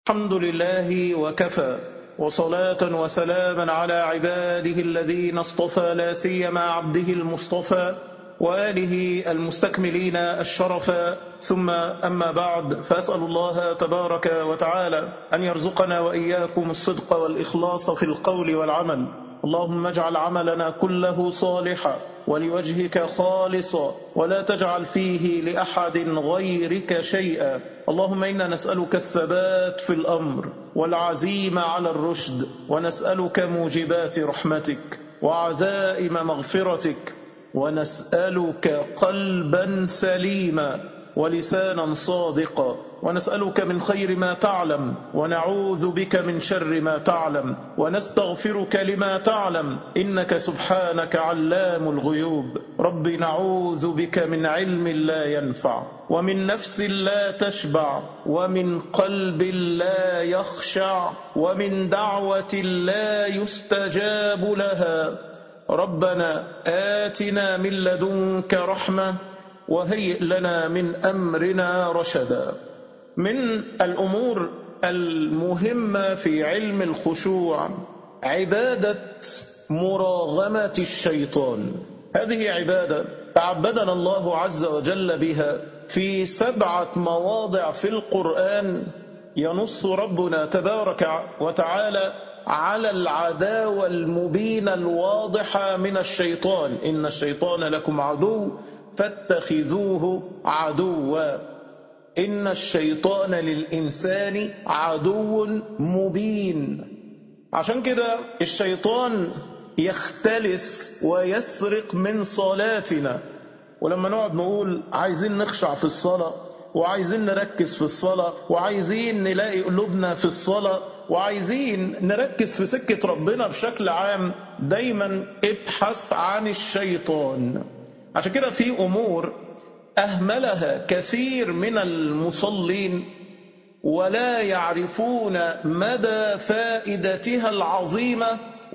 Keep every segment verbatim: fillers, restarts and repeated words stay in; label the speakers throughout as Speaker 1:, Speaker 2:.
Speaker 1: الحمد لله وكفى، وصلاة وسلاما على عباده الذين اصطفى، لا سيما عبده المصطفى وآله المستكملين الشرفا. ثم أما بعد، فأسأل الله تبارك وتعالى أن يرزقنا وإياكم الصدق والإخلاص في القول والعمل. اللهم اجعل عملنا كله صالحا ولوجهك خالصا، ولا تجعل فيه لأحد غيرك شيئا. اللهم إنا نسألك الثبات في الأمر والعزيمة على الرشد، ونسألك موجبات رحمتك وعزائم مغفرتك، ونسألك قلبا سليما ولسانا صادقا، ونسألك من خير ما تعلم، ونعوذ بك من شر ما تعلم، ونستغفرك لما تعلم، إنك سبحانك علام الغيوب. رب نعوذ بك من علم لا ينفع، ومن نفس لا تشبع، ومن قلب لا يخشع، ومن دعوة لا يستجاب لها. ربنا آتنا من لدنك رحمة وهيئ لنا من أمرنا رشدا. من الأمور المهمة في علم الخشوع عبادة مراغمة الشيطان. هذه عبادة تعبدنا الله عز وجل بها في سبعة مواضع في القرآن. ينص ربنا تبارك وتعالى على العداوة المبينة الواضحة من الشيطان. إن الشيطان لكم عدو فاتخذوه عدوا. إن الشيطان للإنسان عدو مبين. عشان كده الشيطان يختلس ويسرق من صلاتنا. ولما نقعد نقول عايزين نخشع في الصلاة، وعايزين نركز في الصلاة، وعايزين نلاقي قلوبنا في الصلاة، وعايزين نركز في سكة ربنا بشكل عام، دايما ابحث عن الشيطان. عشان كده في أمور أهملها كثير من المصلين ولا يعرفون مدى فائدتها العظيمة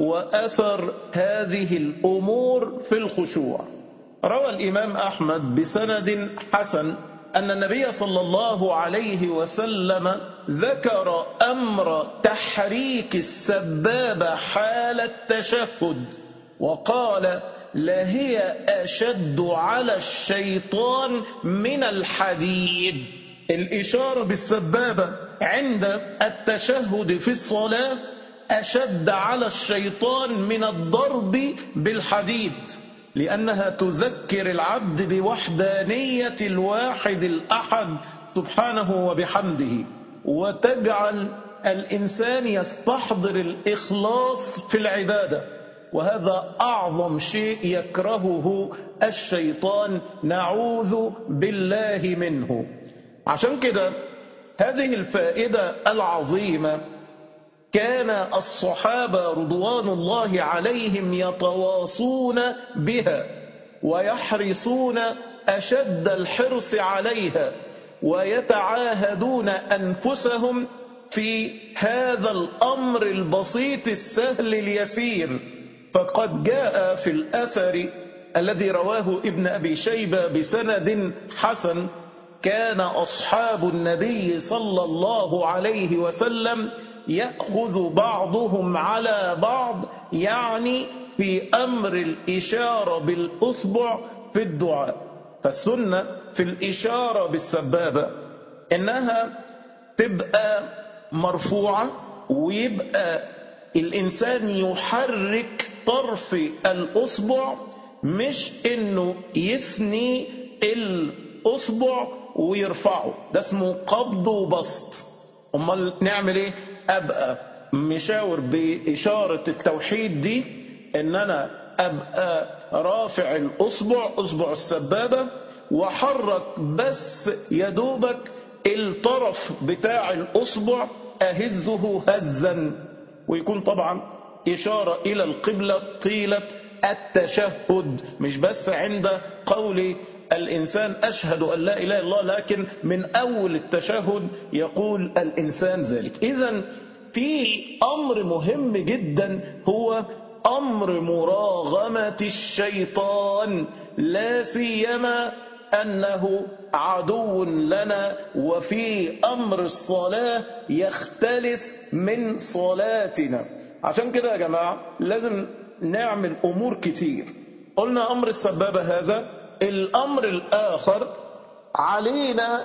Speaker 1: وأثر هذه الأمور في الخشوع. روى الإمام أحمد بسند حسن أن النبي صلى الله عليه وسلم ذكر أمر تحريك السبابة حال التشهد، وقال: لهي أشد على الشيطان من الحديد. الإشارة بالسبابة عند التشهد في الصلاة أشد على الشيطان من الضرب بالحديد، لأنها تذكر العبد بوحدانية الواحد الأحد سبحانه وبحمده، وتجعل الإنسان يستحضر الإخلاص في العبادة. وهذا أعظم شيء يكرهه الشيطان، نعوذ بالله منه. عشان كده هذه الفائدة العظيمة كان الصحابة رضوان الله عليهم يتواصون بها ويحرصون أشد الحرص عليها، ويتعاهدون أنفسهم في هذا الأمر البسيط السهل اليسير. فقد جاء في الأثر الذي رواه ابن أبي شيبة بسند حسن: كان أصحاب النبي صلى الله عليه وسلم يأخذ بعضهم على بعض، يعني في أمر الإشارة بالأصبع في الدعاء. فالسنة في الإشارة بالسبابة إنها تبقى مرفوعة، ويبقى الإنسان يحرك طرف الأصبع، مش إنه يثني الأصبع ويرفعه، ده اسمه قبض وبسط. أمال نعمل إيه؟ أبقى مشاور بإشارة التوحيد دي إن أنا أبقى رافع الأصبع، أصبع السبابة، وحرك بس يدوبك الطرف بتاع الأصبع، أهزه هزا، ويكون طبعا إشارة إلى القبلة طيلة التشهد، مش بس عند قول الإنسان أشهد أن لا إله إلا الله، لكن من أول التشهد يقول الإنسان ذلك. إذن في أمر مهم جدا هو أمر مراغمة الشيطان، لا سيما أنه عدو لنا، وفي أمر الصلاة يختلف من صلاتنا. عشان كده يا جماعة لازم نعمل أمور كتير. قلنا أمر السبابة هذا. الأمر الآخر علينا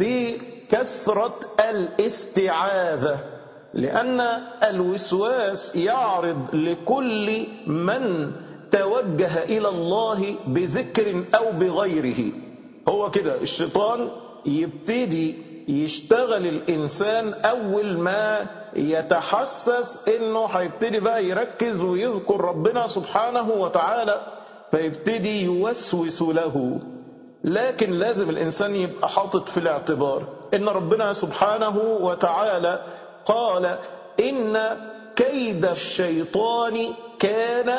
Speaker 1: بكثرة الاستعاذة، لأن الوسواس يعرض لكل من توجه إلى الله بذكر أو بغيره. هو كده الشيطان يبتدي يشتغل الإنسان أول ما يتحسس إنه هيبتدي بقى يركز ويذكر ربنا سبحانه وتعالى، فيبتدي يوسوس له. لكن لازم الإنسان يبقى حاطط في الاعتبار إن ربنا سبحانه وتعالى قال إن كيد الشيطان كان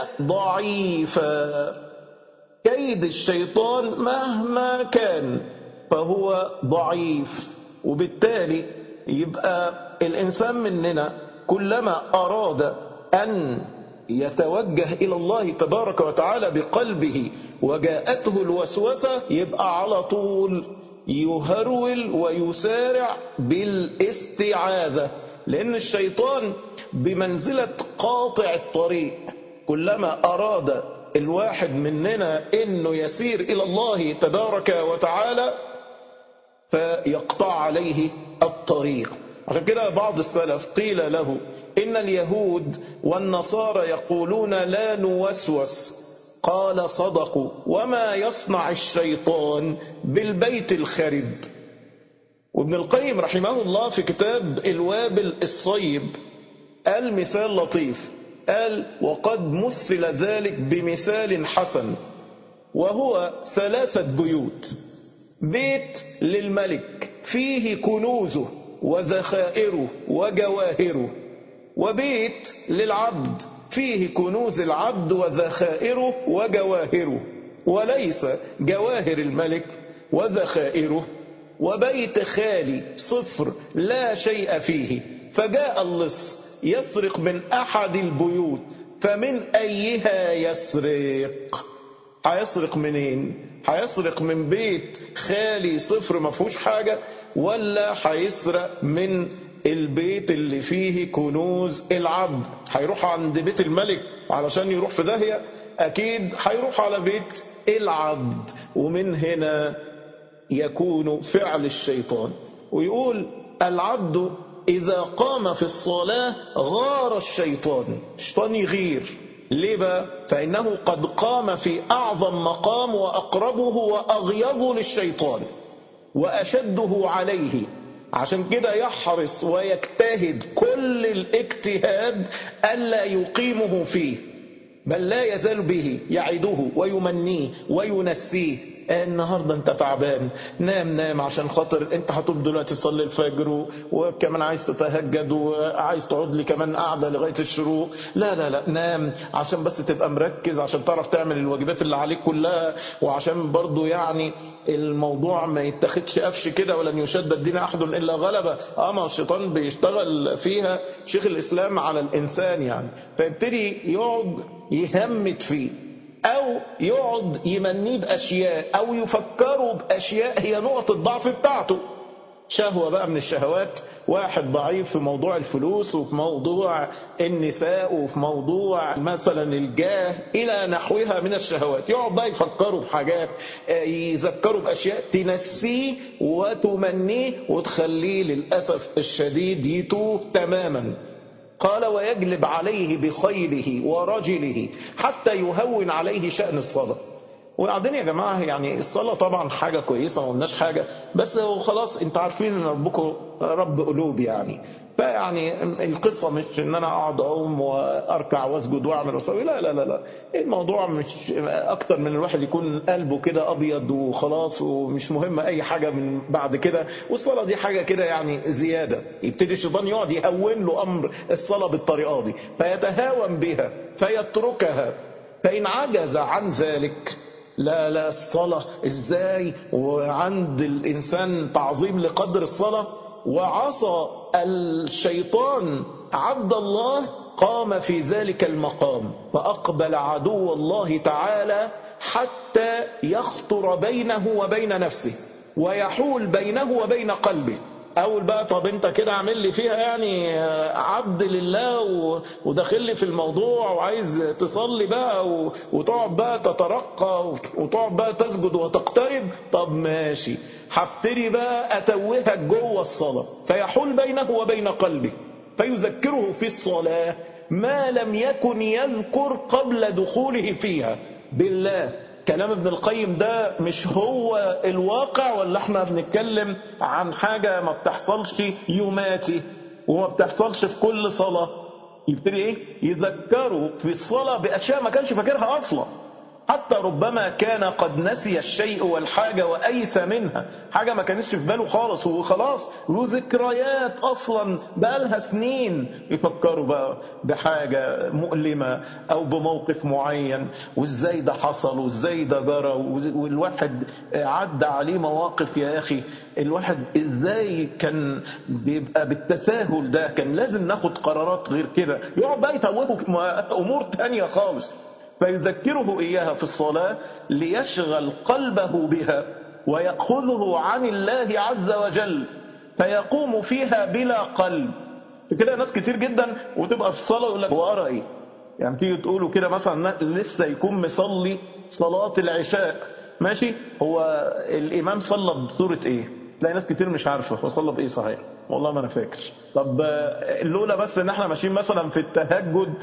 Speaker 1: ضعيفا. كيد الشيطان مهما كان فهو ضعيف، وبالتالي يبقى الإنسان مننا كلما أراد أن يتوجه إلى الله تبارك وتعالى بقلبه وجاءته الوسوسة يبقى على طول يهرول ويسارع بالاستعاذة، لأن الشيطان بمنزلة قاطع الطريق. كلما أراد الواحد مننا إنه يسير إلى الله تبارك وتعالى فيقطع عليه الطريق. عشان كده بعض السلف قيل له إن اليهود والنصارى يقولون لا نوسوس، قال صدقوا، وما يصنع الشيطان بالبيت الخرب. وابن القيم رحمه الله في كتاب الوابل الصيب قال مثال لطيف، قال وقد مثل ذلك بمثال حسن، وهو ثلاثة بيوت: بيت للملك فيه كنوزه وذخائره وجواهره، وبيت للعبد فيه كنوز العبد وذخائره وجواهره وليس جواهر الملك وذخائره، وبيت خالي صفر لا شيء فيه. فجاء اللص يسرق من أحد البيوت، فمن أيها يسرق؟ هيسرق منين؟ هيسرق من بيت خالي صفر ما فيهوش حاجة، ولا هيسرق من البيت اللي فيه كنوز العبد؟ هيروح عند بيت الملك علشان يروح في داهية؟ أكيد هيروح على بيت العبد. ومن هنا يكون فعل الشيطان. ويقول العبد إذا قام في الصلاة غار الشيطان. الشيطان يغير ليه بقى؟ فإنه قد قام في أعظم مقام وأقربه وأغيظه للشيطان وأشده عليه. عشان كده يحرص ويجتهد كل الاجتهاد ألا يقيمه فيه، بل لا يزال به يعده ويمنيه وينسيه. النهاردة انت تعبان، نام نام عشان خاطر انت هتقوم دلوقتي تصلي الفجر وكمان عايز تتهجد وعايز تقعد لي كمان قاعدة لغاية الشروق. لا لا لا، نام عشان بس تبقى مركز، عشان تعرف تعمل الواجبات اللي عليك كلها، وعشان برضو يعني الموضوع ما يتخدش قفش كده، ولن يشد الدين أحد إلا غلبة. أما الشيطان بيشتغل فيها شيخ الإسلام على الإنسان يعني، فيبتدي يقعد يهمت فيه أو يقعد يمنيه بأشياء أو يفكروا بأشياء هي نقط الضعف بتاعته. شهوة بقى من الشهوات، واحد ضعيف في موضوع الفلوس وفي موضوع النساء وفي موضوع مثلا الجاه إلى نحوها من الشهوات، يقعد بقى يفكروا بحاجات، يذكروا بأشياء تنسيه وتمنيه وتخليه للأسف الشديد يتوه تماما. قال ويجلب عليه بخيله ورجله حتى يهون عليه شأن الصلاة. وبعدين يا جماعة يعني الصلاة طبعا حاجة كويسة ما قلناش حاجة، بس خلاص انت عارفين ان ربكم رب قلوب يعني. فيعني القصة مش ان انا اقعد اقوم واركع واسجد واعمل واسوي، لا لا لا لا. الموضوع مش اكتر من الواحد يكون قلبه كده ابيض وخلاص، ومش مهم اي حاجة من بعد كده. والصلاة دي حاجة كده يعني زيادة، يبتدي الشيطان يقعد يهون له امر الصلاة بالطريقة دي فيتهاون بها فيتركها. فإن عجز عن ذلك، لا لا الصلاة ازاي وعند الإنسان تعظيم لقدر الصلاة، وعصى الشيطان عبد الله قام في ذلك المقام فأقبل عدو الله تعالى حتى يخطر بينه وبين نفسه ويحول بينه وبين قلبه. أول بقى طب أنت كده عامل لي فيها يعني عبد لله وداخل لي في الموضوع وعايز تصلي بقى وتقعد بقى تترقى وتقعد بقى تسجد وتقترب. طب ماشي، هبتدي بقى أتوهك جوه الصلاة فيحول بينه وبين قلبه فيذكره في الصلاة ما لم يكن يذكر قبل دخوله فيها. بالله كلام ابن القيم ده مش هو الواقع ولا احنا بنتكلم عن حاجة ما بتحصلش يوماتي وما بتحصلش في كل صلاة؟ يبتدي ايه يذكره في الصلاة بأشياء ما كانش فاكرها أصلا، حتى ربما كان قد نسي الشيء والحاجة وأيس منها، حاجة ما كانتش في باله خالص وخلاص له ذكريات أصلا بقالها سنين يفكروا بقى بحاجة مؤلمة أو بموقف معين وإزاي ده حصل وإزاي ده جرى. والواحد عدى عليه مواقف يا أخي الواحد إزاي كان بيبقى بالتساهل ده، كان لازم ناخد قرارات غير كده، يقعد بقى يتوهه في أمور تانية خالص. فيذكره إياها في الصلاة ليشغل قلبه بها ويأخذه عن الله عز وجل فيقوم فيها بلا قلب. كده ناس كتير جدا وتبقى في الصلاة يقول لك هو قرأ إيه؟ يعني تيجي تقولوا كده مثلا لسه يكون مصلي صلاة العشاء ماشي، هو الإمام صلى بسورة إيه؟ تلاقي ناس كتير مش عارفة هو صلى بإيه صحيح، والله ما أنا فاكر. طب لولا بس إن احنا ماشيين مثلا في التهجد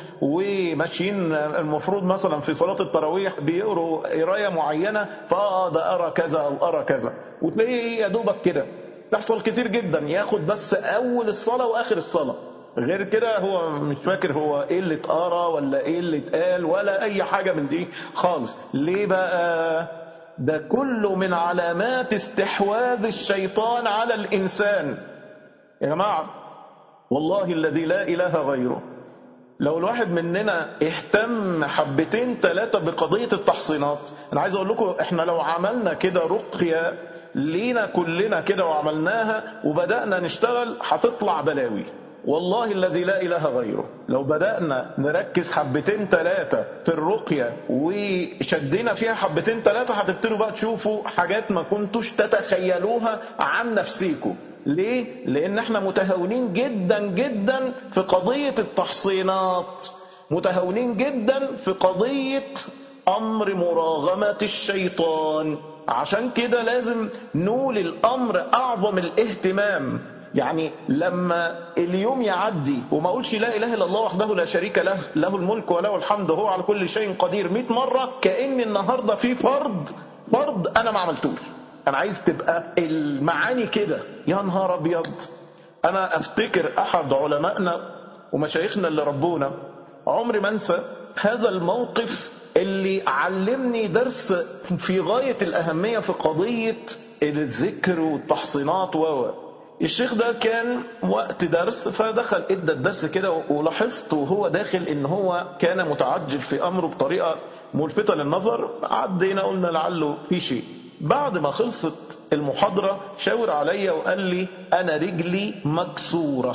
Speaker 1: وماشيين المفروض مثلا في صلاة التراويح بيقروا قراية معينة فاه ده أرى كذا أو أرى كذا، وتلاقيه يا دوبك كده تحصل كتير جدا ياخد بس أول الصلاة وآخر الصلاة، غير كده هو مش فاكر هو ايه اللي اتقرا ولا ايه اللي اتقال ولا اي حاجة من دي خالص. ليه بقى؟ ده كله من علامات استحواذ الشيطان على الإنسان. يا جماعة والله الذي لا إله غيره، لو الواحد مننا اهتم حبتين ثلاثة بقضية التحصينات، أنا عايز أقول لكم إحنا لو عملنا كده رقية لينا كلنا كده وعملناها وبدأنا نشتغل هتطلع بلاوي، والله الذي لا إله غيره. لو بدأنا نركز حبتين ثلاثة في الرقية وشدينا فيها حبتين ثلاثة هتبتدوا بقى تشوفوا حاجات ما كنتوش تتخيلوها عن نفسيكم. ليه؟ لأن احنا متهاونين جدا جدا في قضية التحصينات، متهاونين جدا في قضية أمر مراغمة الشيطان. عشان كده لازم نولي الأمر أعظم الاهتمام. يعني لما اليوم يعدي وما اقولش لا اله الا الله وحده لا شريك له له الملك وله الحمد وهو على كل شيء قدير مئة مرة، كأن النهاردة في فرض فرض انا ما عملتوش. انا عايز تبقى المعاني كده. يا نهار ابيض، انا افتكر احد علمائنا ومشايخنا اللي ربونا عمري ما انسى هذا الموقف اللي علمني درس في غاية الاهمية في قضية الذكر والتحصينات. و الشيخ ده كان وقت درس فدخل ادى الدرس كده، ولاحظت وهو داخل ان هو كان متعجل في امره بطريقة ملفتة للنظر. عدينا قلنا لعله في شيء. بعد ما خلصت المحاضرة شاور عليا وقال لي انا رجلي مكسورة.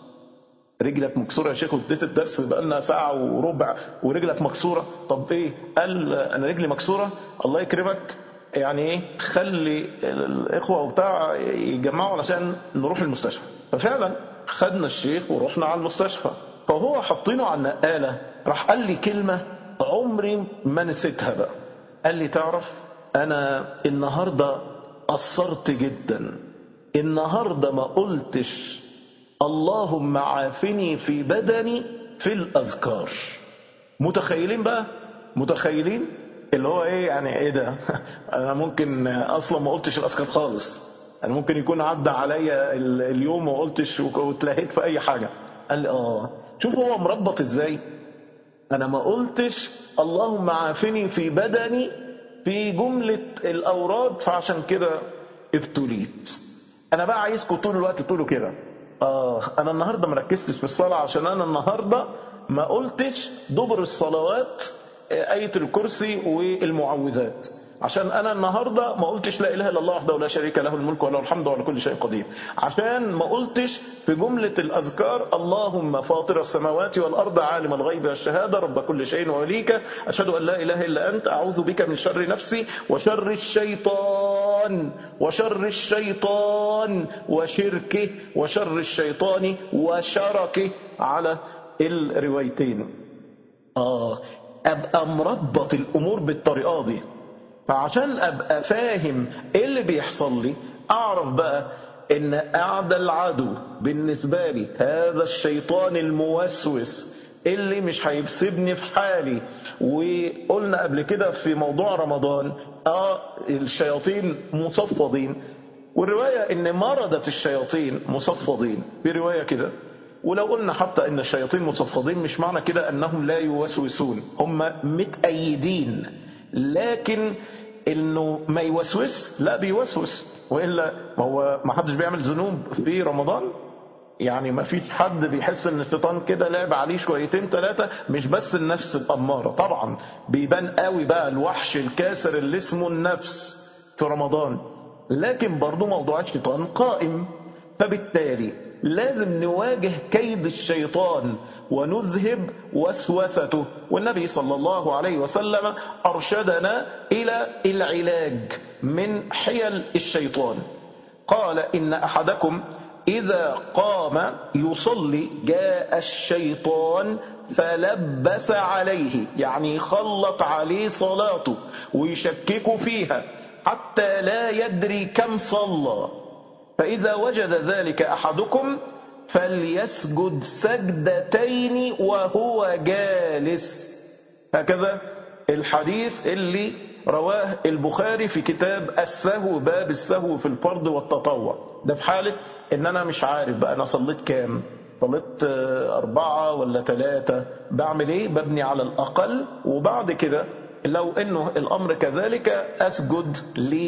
Speaker 1: رجلك مكسورة يا شيخ؟ واديت الدرس بقالنا ساعة وربع ورجلك مكسورة؟ طب ايه؟ قال انا رجلي مكسورة. الله يكرمك، يعني ايه خلي الاخوة وبتاع يجمعوا علشان نروح المستشفى. ففعلا خدنا الشيخ ورحنا على المستشفى، فهو حطينه على النقالة راح قال لي كلمة عمري ما نسيتها بقى. قال لي تعرف انا النهاردة قصرت جدا، النهاردة ما قلتش اللهم عافني في بدني في الأذكار. متخيلين بقى؟ متخيلين اللي هو ايه يعني؟ ايه ده؟ انا ممكن اصلا ما قلتش الاذكار خالص، انا ممكن يكون عدى عليا اليوم وما قلتش واتلهيت في اي حاجه. قال لي اه شوف هو مربط ازاي. انا ما قلتش اللهم عافني في بدني في جمله الاوراد فعشان كده ابتليت. انا بقى عايزكم طول الوقت تقولوا كده، اه انا النهارده ما ركزتش في الصلاه عشان انا النهارده ما قلتش دبر الصلوات آية الكرسي والمعوذات، عشان أنا النهاردة ما قلتش لا إله إلا الله وحده لا شريك له الملك وله الحمد وعلى كل شيء قدير، عشان ما قلتش في جملة الأذكار اللهم فاطر السماوات والأرض عالم الغيب والشهادة رب كل شيء ووليك أشهد أن لا إله إلا أنت أعوذ بك من شر نفسي وشر الشيطان وشر الشيطان وشركه وشر الشيطان وشركه على الروايتين. آه أبقى مربط الأمور بالطريقة دي، فعشان أبقى فاهم إيه اللي بيحصل لي أعرف بقى إن أعدى العدو بالنسبة لي هذا الشيطان الموسوس اللي مش هيسيبني في حالي. وقلنا قبل كده في موضوع رمضان آه الشياطين مصفدين، والرواية إن مردة الشياطين مصفدين في رواية كده. ولو قلنا حتى إن الشياطين مصفدين مش معنى كده أنهم لا يوسوسون، هم متأيدين، لكن إنه ما يوسوس لا بيوسوس، وإلا ما هو ما حدش بيعمل ذنوب في رمضان. يعني ما فيش حد بيحس ان الشيطان كده لعب عليه شويتين ثلاثة. مش بس النفس الأمارة، طبعا بيبان قوي بقى الوحش الكاسر اللي اسمه النفس في رمضان، لكن برضو موضوع الشيطان قائم. فبالتالي لازم نواجه كيد الشيطان ونذهب وسوسته، والنبي صلى الله عليه وسلم أرشدنا إلى العلاج من حيل الشيطان. قال إن أحدكم إذا قام يصلي جاء الشيطان فلبس عليه، يعني يخلط عليه صلاته ويشكك فيها حتى لا يدري كم صلى، فإذا وجد ذلك أحدكم فليسجد سجدتين وهو جالس. هكذا الحديث اللي رواه البخاري في كتاب السهو، باب السهو في الفرض والتطوع. ده في حالة ان انا مش عارف بقى انا صليت كام، صليت اربعة ولا ثلاثة، بعمل ايه؟ ببني على الاقل، وبعد كده لو انه الامر كذلك اسجد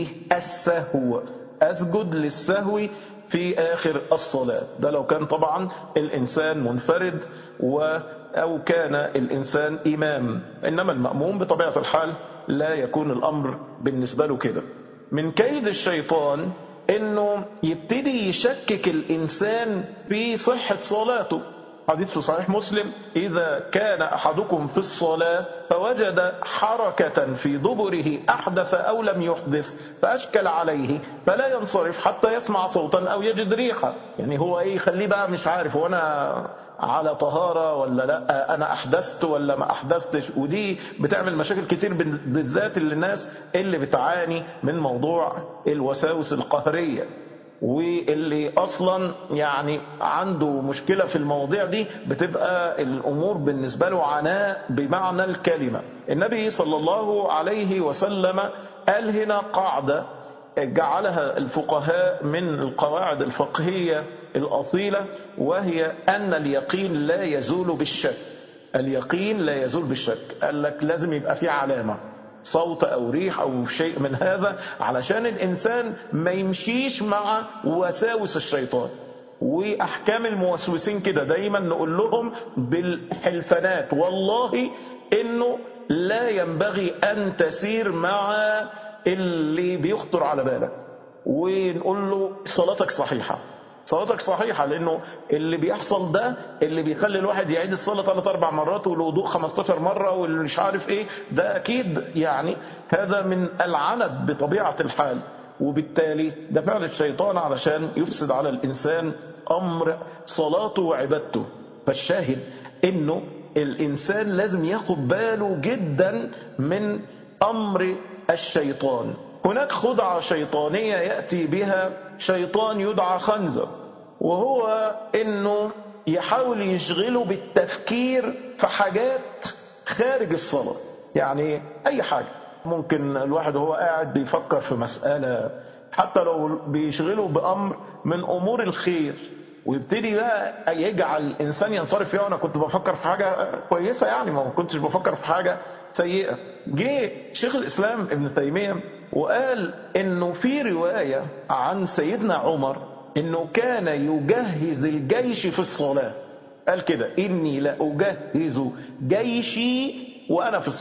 Speaker 1: للسهو، اسجد للسهو في اخر الصلاة. ده لو كان طبعا الانسان منفرد و او كان الانسان امام، انما المأموم بطبيعة الحال لا يكون الامر بالنسبة له كده. من كيد الشيطان انه يبتدي يشكك الانسان في صحة صلاته. حديث في صحيح مسلم: اذا كان احدكم في الصلاة فوجد حركة في دبره احدث او لم يحدث فاشكل عليه فلا ينصرف حتى يسمع صوتا او يجد ريحة. يعني هو ايه؟ خليه بقى مش عارف وانا على طهارة ولا لا، انا احدثت ولا ما احدثتش. ودي بتعمل مشاكل كتير بالذات للناس اللي بتعاني من موضوع الوساوس القهرية، واللي اصلا يعني عنده مشكلة في المواضيع دي، بتبقى الامور بالنسبة له عناء بمعنى الكلمة. النبي صلى الله عليه وسلم قال هنا قاعدة جعلها الفقهاء من القواعد الفقهية الأصيلة، وهي أن اليقين لا يزول بالشك. اليقين لا يزول بالشك. قال لك لازم يبقى فيه علامة، صوت أو ريح أو شيء من هذا، علشان الإنسان ما يمشيش مع وساوس الشيطان. وأحكام الموسوسين كده دايما نقول لهم بالحلفانات: والله إنه لا ينبغي أن تسير مع اللي بيخطر على بالك، ونقول له صلاتك صحيحة، صلاتك صحيحة، لأنه اللي بيحصل ده اللي بيخلي الواحد يعيد الصلاة ثلاث أربع مرات والوضوء خمستاشر مرة واللي مش عارف إيه، ده أكيد يعني هذا من العنب بطبيعة الحال. وبالتالي ده فعل الشيطان علشان يفسد على الإنسان أمر صلاته وعبادته. فالشاهد إنه الإنسان لازم ياخد باله جدا من أمر الشيطان. هناك خدعة شيطانية يأتي بها شيطان يدعى خنزر، وهو إنه يحاول يشغله بالتفكير في حاجات خارج الصلاة. يعني أي حاجة ممكن الواحد وهو قاعد بيفكر في مسألة، حتى لو بيشغله بأمر من أمور الخير، ويبتدي بقى يجعل الإنسان ينصرف فيها. أنا كنت بفكر في حاجة كويسة، يعني ما كنتش بفكر في حاجة سيئة. جه شيخ الإسلام ابن تيمية وقال إنه في رواية عن سيدنا عمر إنه كان يجهز الجيش في الصلاة. قال كده: إني لأجهز جيشي وأنا في الصلاة.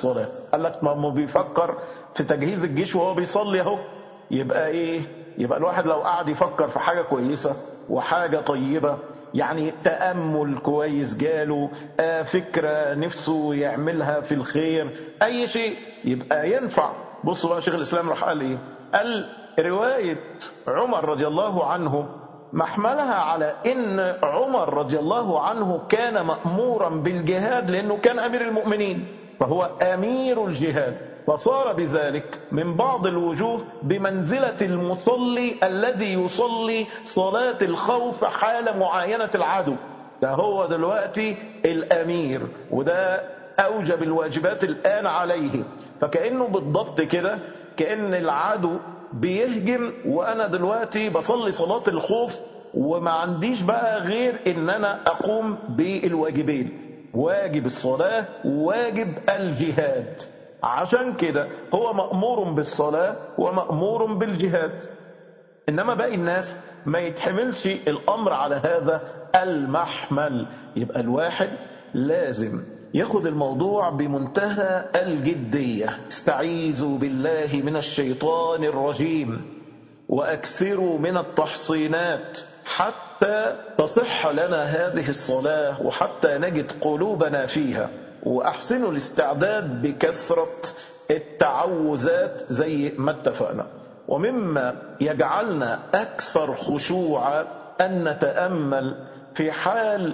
Speaker 1: قال لك ما هو بيفكر في تجهيز الجيش وهو بيصلي اهو. يبقى ايه؟ يبقى الواحد لو قعد يفكر في حاجة كويسة وحاجة طيبة، يعني تأمل كويس جاله، آه فكرة نفسه يعملها في الخير، أي شيء يبقى ينفع. بصوا بقى شيخ الإسلام راح قال إيه؟ قال رواية عمر رضي الله عنه محملها على إن عمر رضي الله عنه كان مأمورا بالجهاد لأنه كان أمير المؤمنين، فهو أمير الجهاد، فصار بذلك من بعض الوجوه بمنزلة المصلي الذي يصلي صلاة الخوف حال معاينة العدو. ده هو دلوقتي الأمير، وده أوجب الواجبات الآن عليه. فكأنه بالضبط كده، كأن العدو بيهجم وأنا دلوقتي بصلي صلاة الخوف وما عنديش بقى غير إن أنا أقوم بالواجبين، واجب الصلاة وواجب الجهاد. عشان كده هو مأمور بالصلاة ومأمور بالجهاد. إنما باقي الناس ما يتحملش الأمر على هذا المحمل. يبقى الواحد لازم ياخد الموضوع بمنتهى الجدية. استعيذوا بالله من الشيطان الرجيم وأكثروا من التحصينات حتى تصح لنا هذه الصلاة وحتى نجد قلوبنا فيها. وأحسنوا الاستعداد بكثرة التعوذات زي ما اتفقنا. ومما يجعلنا أكثر خشوعا أن نتأمل في حال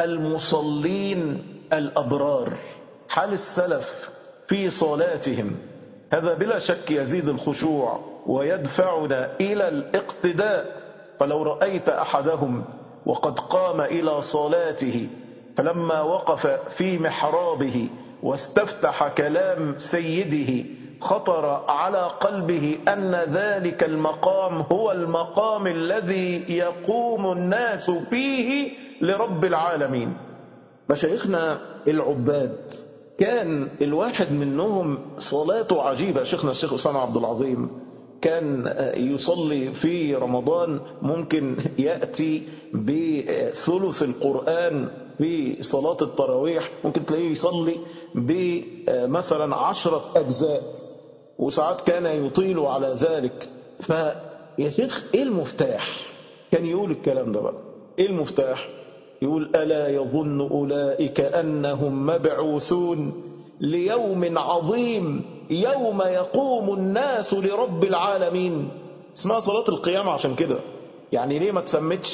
Speaker 1: المصلين الأبرار، حال السلف في صلاتهم. هذا بلا شك يزيد الخشوع ويدفعنا إلى الاقتداء. فلو رأيت أحدهم وقد قام إلى صلاته فلما وقف في محرابه واستفتح كلام سيده خطر على قلبه أن ذلك المقام هو المقام الذي يقوم الناس فيه لرب العالمين. مشايخنا العباد كان الواحد منهم صلاته عجيبة. شيخنا الشيخ أسامة عبد العظيم كان يصلي في رمضان ممكن يأتي بثلث القرآن في صلاة التراويح، ممكن تلاقيه يصلي بمثلا عشرة أجزاء، وساعات كان يطيل على ذلك. فيا شيخ إيه المفتاح؟ كان يقول الكلام ده بقى، إيه المفتاح؟ يقول ألا يظن أولئك أنهم مبعوثون ليوم عظيم يوم يقوم الناس لرب العالمين. اسمها صلاة القيامة عشان كده. يعني ليه ما تسمتش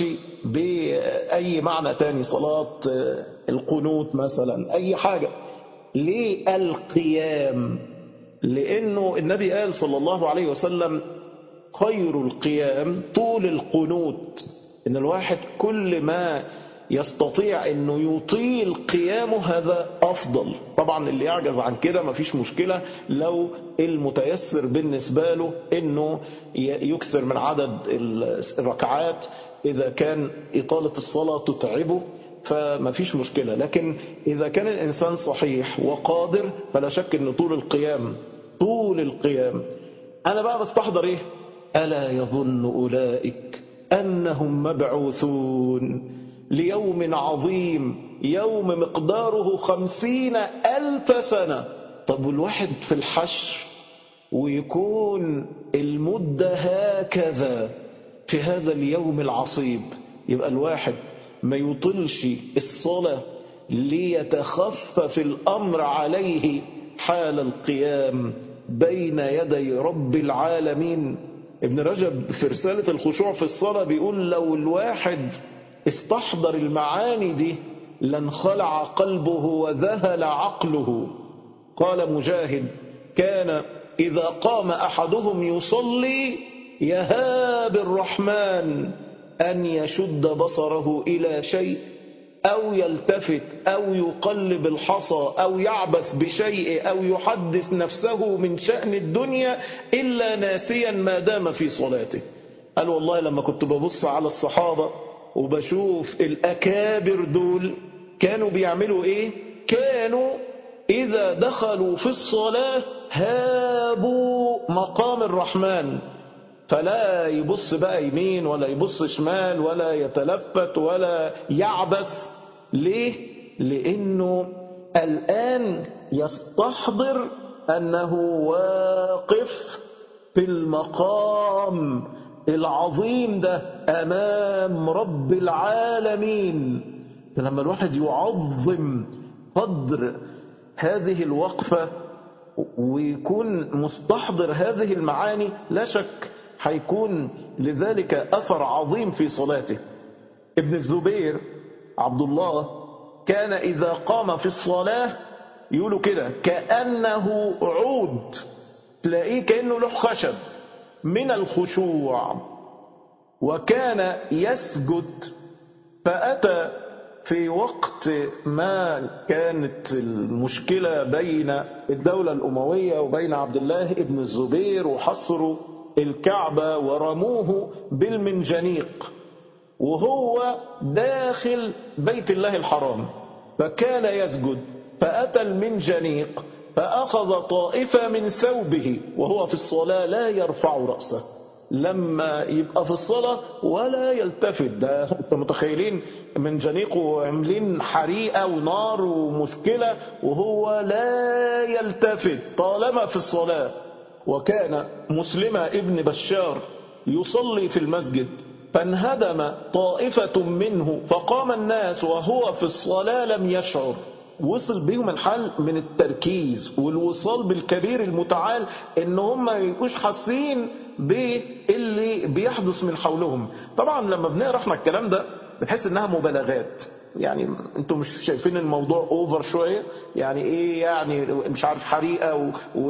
Speaker 1: بأي معنى تاني؟ صلاة القنوت مثلا، أي حاجة. ليه القيام؟ لأنه النبي قال صلى الله عليه وسلم خير القيام طول القنوت. إن الواحد كل ما يستطيع أنه يطيل قيامه هذا أفضل. طبعا اللي يعجز عن كده ما فيش مشكلة، لو المتيسر بالنسبة له أنه يكسر من عدد الركعات إذا كان إطالة الصلاة تتعبه فما فيش مشكلة. لكن إذا كان الإنسان صحيح وقادر فلا شك أن طول القيام طول القيام. أنا بقى بستحضر إيه؟ ألا يظن أولئك أنهم مبعوثون ليوم عظيم يوم مقداره خمسين ألف سنة. طب والواحد في الحشر ويكون المدة هكذا في هذا اليوم العصيب، يبقى الواحد ما يطلش الصلاة ليتخفف الأمر عليه حال القيام بين يدي رب العالمين. ابن رجب في رسالة الخشوع في الصلاة بيقول لو الواحد استحضر المعاني دي لانخلع قلبه وذهل عقله. قال مجاهد كان إذا قام أحدهم يصلي يهاب الرحمن أن يشد بصره إلى شيء أو يلتفت أو يقلب الحصى أو يعبث بشيء أو يحدث نفسه من شأن الدنيا إلا ناسيا ما دام في صلاته. قال والله لما كنت ببص على الصحابة وبشوف الأكابر دول كانوا بيعملوا إيه؟ كانوا إذا دخلوا في الصلاة هابوا مقام الرحمن، فلا يبص بقى يمين ولا يبص شمال ولا يتلفت ولا يعبث. ليه؟ لأنه الآن يستحضر أنه واقف في المقام العظيم ده أمام رب العالمين. فلما الواحد يعظم قدر هذه الوقفة ويكون مستحضر هذه المعاني، لا شك هيكون لذلك أثر عظيم في صلاته. ابن الزبير عبد الله كان إذا قام في الصلاة يقولوا كده كأنه عود، تلاقيه كأنه له خشب من الخشوع. وكان يسجد، فأتى في وقت ما كانت المشكلة بين الدولة الأموية وبين عبد الله ابن الزبير، وحصروا الكعبة ورموه بالمنجنيق وهو داخل بيت الله الحرام، فكان يسجد، فأتى المنجنيق فأخذ طائفة من ثوبه وهو في الصلاة لا يرفع رأسه، لما يبقى في الصلاة ولا يلتفت. ده انت متخيلين منجنيق وعاملين حريقة ونار ومشكلة وهو لا يلتفت طالما في الصلاة. وكان مسلمة ابن بشار يصلي في المسجد فانهدم طائفة منه فقام الناس وهو في الصلاة لم يشعر. وصل بهم الحال من التركيز والوصال بالكبير المتعال ان هم ما يبقوش حاسين باللي بيحدث من حولهم. طبعا لما بنقرا احنا الكلام ده بنحس انها مبالغات، يعني انتوا مش شايفين الموضوع اوفر شويه؟ يعني ايه يعني مش عارف حريقه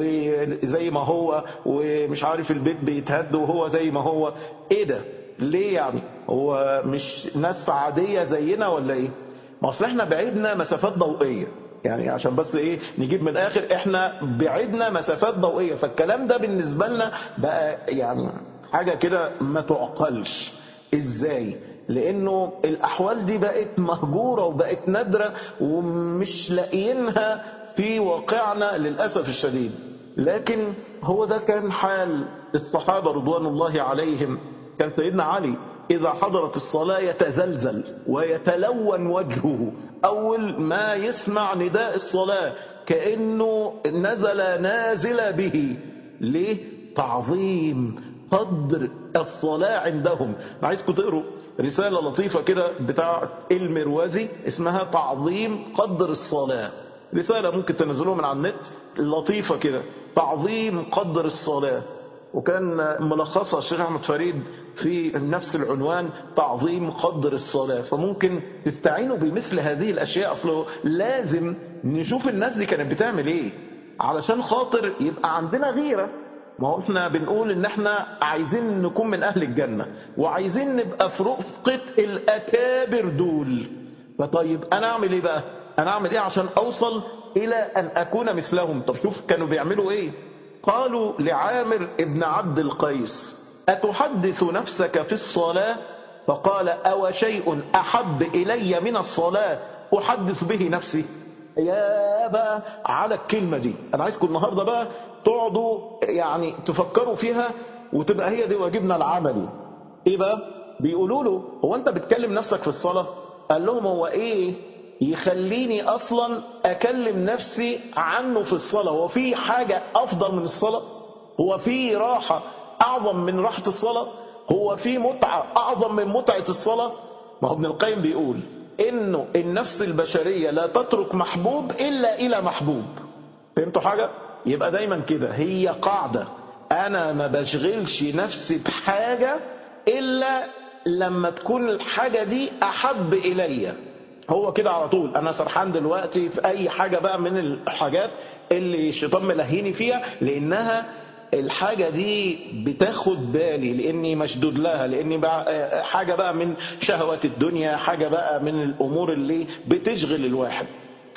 Speaker 1: وزي ما هو ومش عارف البيت بيتهد وهو زي ما هو، ايه ده ليه؟ يعني هو مش ناس عاديه زينا ولا ايه؟ ما اصل احنا بعدنا مسافات ضوئيه، يعني عشان بس ايه نجيب من الاخر، احنا بعدنا مسافات ضوئيه، فالكلام ده بالنسبه لنا بقى يعني حاجه كده ما تعقلش. ازاي؟ لانه الاحوال دي بقت مهجوره وبقت نادره ومش لاقيينها في واقعنا للاسف الشديد. لكن هو ده كان حال الصحابه رضوان الله عليهم. كان سيدنا علي إذا حضرت الصلاة يتزلزل ويتلون وجهه أول ما يسمع نداء الصلاة، كأنه نزل نازل به. ليه؟ تعظيم قدر الصلاة عندهم. أنا عايزكم تقروا رسالة لطيفة كده بتاع المروزي اسمها تعظيم قدر الصلاة، رسالة ممكن تنزلوها من على النت، لطيفة كده، تعظيم قدر الصلاة. وكان ملخصها الشيخ أحمد فريد في نفس العنوان تعظيم قدر الصلاة. فممكن تستعينوا بمثل هذه الأشياء. أصله لازم نشوف الناس دي كانت بتعمل إيه علشان خاطر يبقى عندنا غيرة. ما هو احنا بنقول ان احنا عايزين نكون من أهل الجنة وعايزين نبقى في رفقة الأكابر دول. فطيب أنا أعمل إيه بقى؟ أنا أعمل إيه عشان أوصل إلى أن أكون مثلهم؟ طب شوف كانوا بيعملوا إيه. قالوا لعامر ابن عبد القيس أتحدث نفسك في الصلاة؟ فقال أو شيء أحب إلي من الصلاة أحدث به نفسي؟ يا بقى على الكلمة دي. أنا عايزكم النهاردة بقى تقعدوا يعني تفكروا فيها وتبقى هي دي واجبنا العملي. إيه بقى؟ بيقولوا له هو أنت بتكلم نفسك في الصلاة؟ قال لهم هو إيه يخليني أصلا أكلم نفسي عنه في الصلاة؟ هو في حاجة أفضل من الصلاة؟ هو في راحة أعظم من راحة الصلاة؟ هو في متعة أعظم من متعة الصلاة؟ ما هو ابن القيم بيقول إنه النفس البشرية لا تترك محبوب إلا إلى محبوب. فهمتوا حاجة؟ يبقى دايما كده هي قاعدة، أنا ما بشغلش نفسي بحاجة إلا لما تكون الحاجة دي أحب إلي. هو كده على طول. أنا سرحان دلوقتي في أي حاجة بقى من الحاجات اللي الشيطان ملهيني فيها، لأنها الحاجة دي بتاخد بالي، لأني مشدود لها، لأني بقى حاجة بقى من شهوات الدنيا، حاجة بقى من الأمور اللي بتشغل الواحد.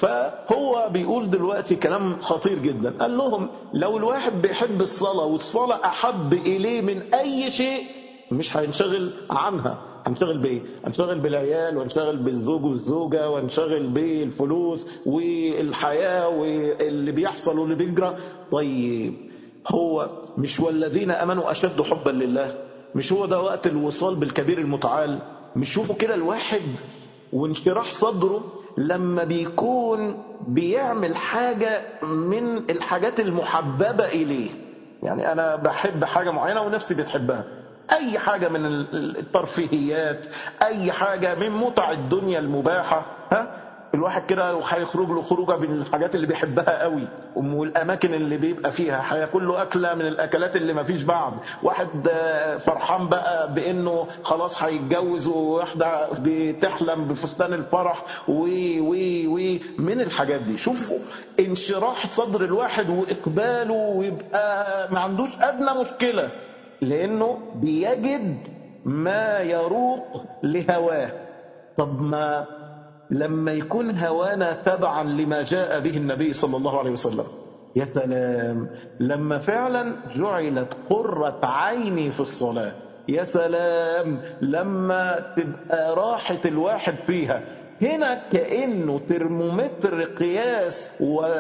Speaker 1: فهو بيقول دلوقتي كلام خطير جدا. قال لهم لو الواحد بيحب الصلاة والصلاة أحب إليه من أي شيء مش هينشغل عنها. هنشغل بايه؟ هنشغل بالعيال وهنشغل بالزوج والزوجة وهنشغل بالفلوس والحياة واللي بيحصل واللي بيجرى. طيب هو مش والذين امنوا اشد حبا لله؟ مش هو ده وقت الوصال بالكبير المتعال؟ مش شوفوا كده الواحد وانشراح صدره لما بيكون بيعمل حاجة من الحاجات المحببة إليه. يعني أنا بحب حاجة معينة ونفسي بتحبها، أي حاجة من الترفيهيات، أي حاجة من متع الدنيا المباحة، ها الواحد كده هيخرج له خروجه من الحاجات اللي بيحبها قوي، والاماكن اللي بيبقى فيها هياكل له اكله من الاكلات اللي ما فيش بعد. واحد فرحان بقى بانه خلاص هيتجوز، وواحده بتحلم بفستان الفرح وي وي وي من الحاجات دي. شوفوا انشراح صدر الواحد واقباله، ويبقى ما عندوش ادنى مشكله، لانه بيجد ما يروق لهواه. طب ما لما يكون هوانا تبعا لما جاء به النبي صلى الله عليه وسلم، يا سلام لما فعلا جعلت قرة عيني في الصلاة، يا سلام لما تبقى راحة الواحد فيها. هنا كأنه ترمومتر قياس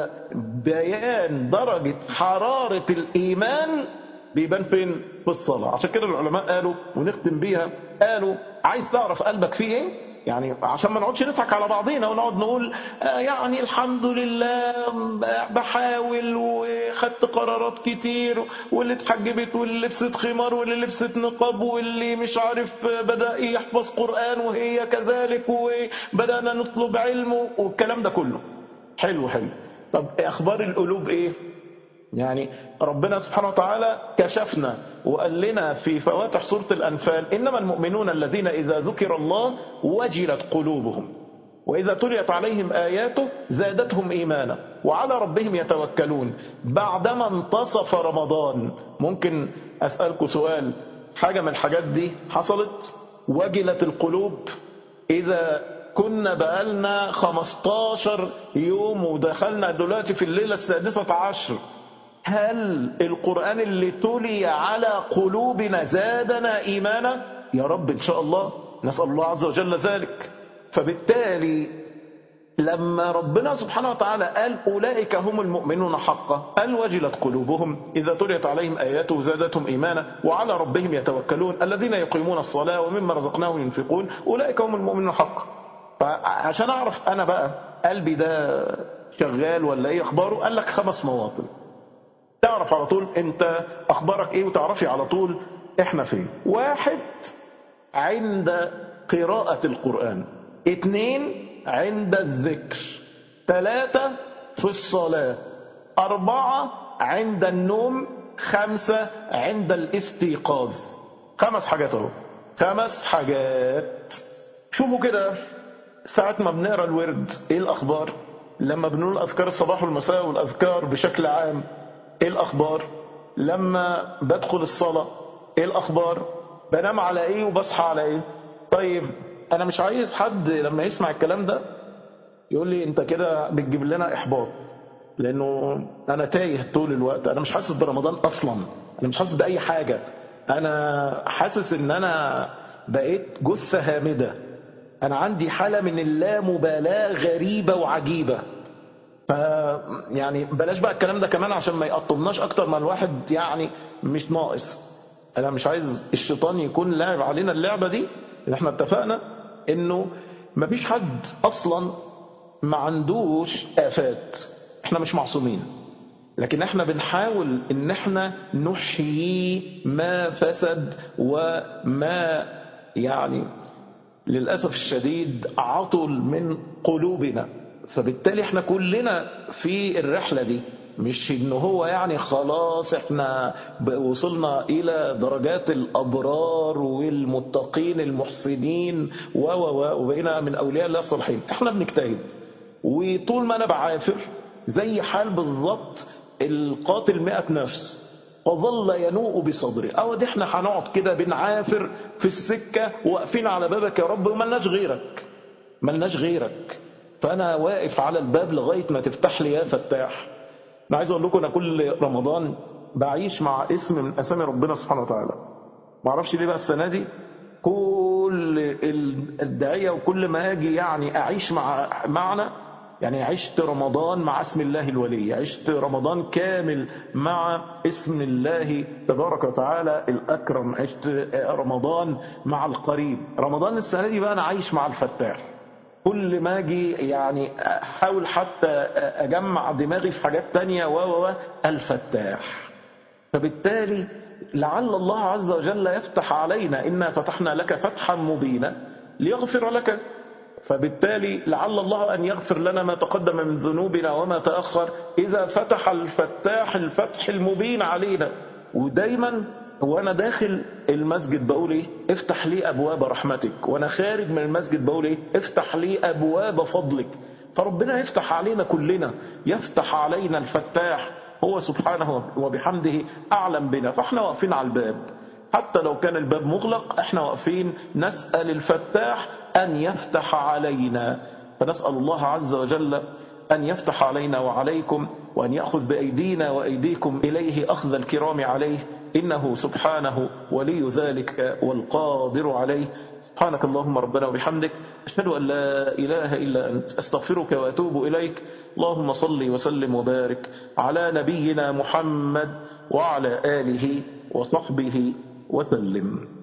Speaker 1: وبيان درجة حرارة الإيمان بيبان فين؟ في الصلاة. عشان كده العلماء قالوا، ونختم بيها، قالوا عايز تعرف قلبك فيه ايه؟ يعني عشان ما نقعدش نضحك على بعضينا ونقعد نقول آه يعني الحمد لله بحاول وخدت قرارات كتير، واللي اتحجبت واللي لبست خمار واللي لبست نقاب واللي مش عارف بدأ يحفظ قرآن وهي كذلك، وبدأنا نطلب علم والكلام ده كله حلو حلو. طب أخبار القلوب ايه؟ يعني ربنا سبحانه وتعالى كشفنا وقال لنا في فواتح سورة الأنفال: إنما المؤمنون الذين إذا ذكر الله وجلت قلوبهم وإذا تليت عليهم آياته زادتهم إيمانا وعلى ربهم يتوكلون. بعدما انتصف رمضان، ممكن أسألكم سؤال، حاجة من الحاجات دي حصلت؟ وجلت القلوب. إذا كنا بقالنا خمستاشر يوم ودخلنا دلوقتي في الليلة السادسة عشر، هل القرآن اللي تلي على قلوبنا زادنا إيمانا؟ يا رب إن شاء الله، نسأل الله عز وجل ذلك. فبالتالي لما ربنا سبحانه وتعالى قال أولئك هم المؤمنون حقا، قال وجلت قلوبهم إذا تليت عليهم آياته زادتهم إيمانا وعلى ربهم يتوكلون الذين يقيمون الصلاة ومما رزقناهم ينفقون أولئك هم المؤمنون حقا. فعشان أعرف أنا بقى قلبي ده شغال ولا إيه أخباره، قال لك خمس مواطن تعرف على طول انت اخبارك ايه، وتعرفي على طول احنا فين. واحد، عند قراءة القرآن. اتنين، عند الذكر. ثلاثة، في الصلاة. أربعة، عند النوم. خمسة، عند الاستيقاظ. خمس حاجات اهو، خمس حاجات. شوفوا كده ساعة ما بنقرأ الورد ايه الأخبار؟ لما بنقول أذكار الصباح والمساء والأذكار بشكل عام ايه الأخبار؟ لما بدخل الصلاة ايه الأخبار؟ بنام على ايه وبصحى على ايه؟ طيب أنا مش عايز حد لما يسمع الكلام ده يقول لي أنت كده بتجيب لنا إحباط، لأنه أنا تايه طول الوقت، أنا مش حاسس برمضان أصلا، أنا مش حاسس بأي حاجة، أنا حاسس إن أنا بقيت جثة هامدة، أنا عندي حالة من اللامبالاة غريبة وعجيبة. ف يعني بلاش بقى الكلام ده كمان عشان ما يقطمناش اكتر ما الواحد يعني مش ناقص. انا مش عايز الشيطان يكون لاعب علينا اللعبة دي، اللي احنا اتفقنا انه مفيش حد اصلا ما عندوش آفات، احنا مش معصومين، لكن احنا بنحاول ان احنا نحيي ما فسد وما يعني للأسف الشديد عطل من قلوبنا. فبالتالي احنا كلنا في الرحلة دي، مش انه هو يعني خلاص احنا وصلنا الى درجات الابرار والمتقين المحسنين و و وبقينا من اولياء الله الصالحين. احنا بنجتهد، وطول ما انا بعافر زي حال بالظبط القاتل مئة نفس وظل ينوء بصدره، او دي احنا هنقعد كده بنعافر في السكة واقفين على بابك يا رب وملناش غيرك، ملناش غيرك، فأنا واقف على الباب لغاية ما تفتح لي يا فتاح. أنا عايز أقول لكم أنا كل رمضان بعيش مع اسم من أسامي ربنا سبحانه وتعالى. ما أعرفش ليه بقى السنة دي كل الداعية وكل ما أجي يعني أعيش مع معنا، يعني عشت رمضان مع اسم الله الولي، عشت رمضان كامل مع اسم الله تبارك وتعالى الأكرم، عشت رمضان مع القريب. رمضان السنة دي بقى أنا عايش مع الفتاح، كل ما اجي يعني احاول حتى اجمع دماغي في حاجات تانية و و الفتاح. فبالتالي لعل الله عز وجل يفتح علينا، إنا فتحنا لك فتحا مبينا ليغفر لك. فبالتالي لعل الله أن يغفر لنا ما تقدم من ذنوبنا وما تأخر إذا فتح الفتاح الفتح المبين علينا. ودايما وانا داخل المسجد بقول ايه؟ افتح لي ابواب رحمتك. وانا خارج من المسجد بقول ايه؟ افتح لي ابواب فضلك. فربنا يفتح علينا كلنا، يفتح علينا الفتاح، هو سبحانه وبحمده اعلم بنا. فاحنا واقفين على الباب، حتى لو كان الباب مغلق احنا واقفين نسأل الفتاح ان يفتح علينا. فنسأل الله عز وجل أن يفتح علينا وعليكم، وأن يأخذ بأيدينا وأيديكم إليه أخذ الكرام عليه، إنه سبحانه ولي ذلك والقادر عليه. سبحانك اللهم ربنا وبحمدك، أشهد أن لا إله إلا أنت، أستغفرك وأتوب إليك. اللهم صل وسلم وبارك على نبينا محمد وعلى آله وصحبه وسلم.